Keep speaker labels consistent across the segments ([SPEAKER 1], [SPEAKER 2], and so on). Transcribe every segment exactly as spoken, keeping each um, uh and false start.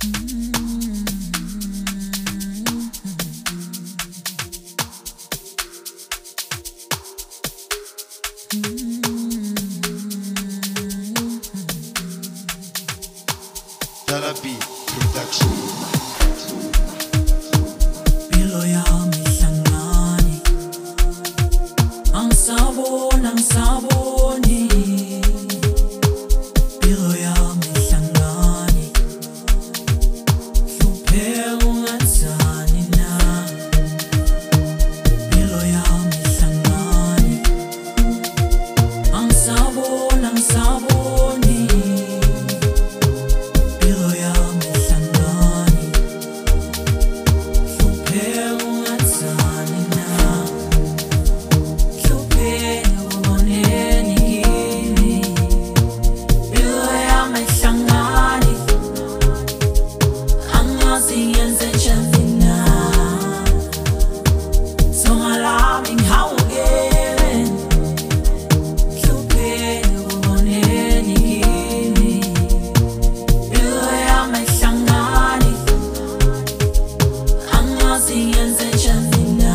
[SPEAKER 1] Jalabi Production.
[SPEAKER 2] Bilo yami hlangani, angisaboni angisaboni. Bilo yami hlangani, hlupheka ungathani na. Bilo yami hlangani, angisaboni angisaboni. Bilo yami hlangani, hlupheka ungathani na. Hlupheka uboneni kimi. Bilo yami hlangani, angazi ngenze njani na. Songa lami ngihawukele, hlupheka uboneni kimi. Bilo yami hlangani, angazi ngenze njani na.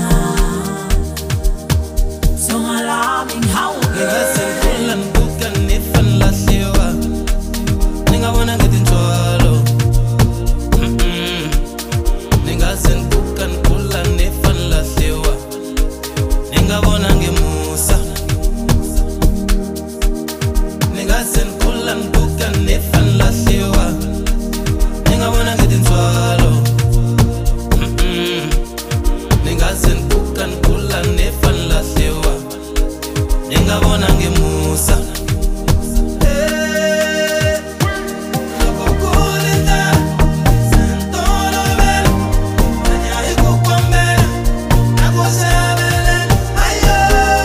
[SPEAKER 2] Songa lami ngihawukele.
[SPEAKER 3] Ngingasengikhula ngibuka nifa nilahliwa, ningabona ngidinjalo. Mm-mm. Ningasengibuka ngikhula nifa nilahliwa, ningabona ngimusa. Ningasengikhula ngibuka nifa nilahliwa, ningabona ngidinjalo. Mm-mm. Ningasengibuka ngikhula nifa nilahliwa, ningabona ngimusa. Eh, loko kulinda sentolovela, manya ikukwambela, nakusebele, ayo.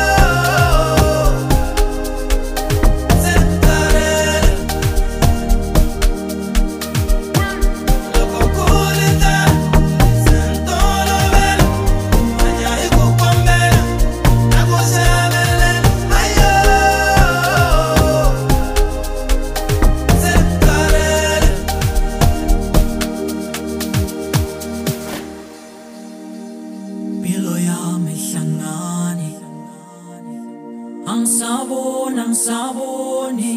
[SPEAKER 3] Sentarele, loko kulinda sentolovela, manya ikukwambela, nakusebele, ayo. Sentarele.
[SPEAKER 2] Bilo yami hlangani, angisaboni angisaboni.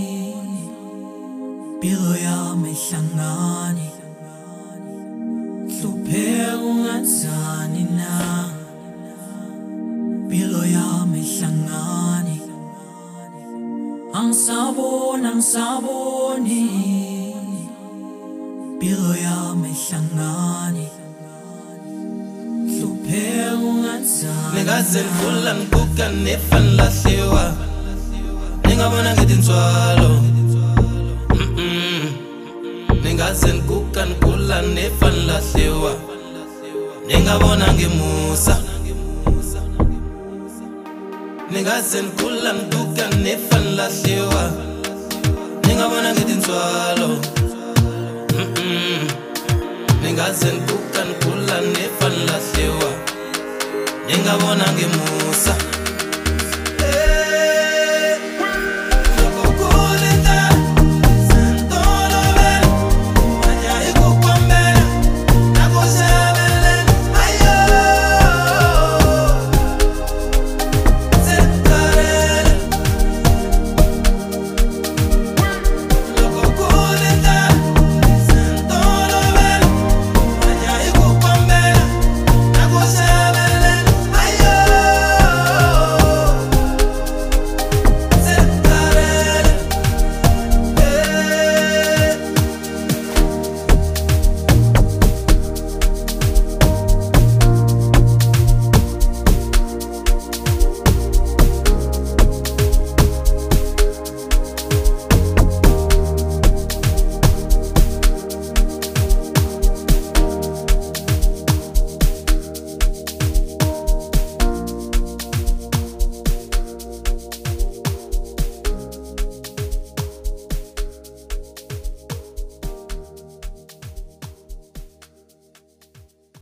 [SPEAKER 2] Bilo yami hlangani, hlupheka ungathani na. Bilo yami hlangani, angisaboni angisaboni. Bilo yami hlangani, hlupheka ungathani.
[SPEAKER 3] Ningasengikhula ngibuka nifa nilahliwa, ningabona ngidinjalo. Mm-mm. Ningasengikhula ngikhula nifa nilahliwa, ningabona ngimusa. Ningasengikhula ngibuka nifa nilahliwa, ningabona ngidinjalo. Mm-mm. Ningasengikhula ngikhula nifa nilahliwa, ningabona ngimusa.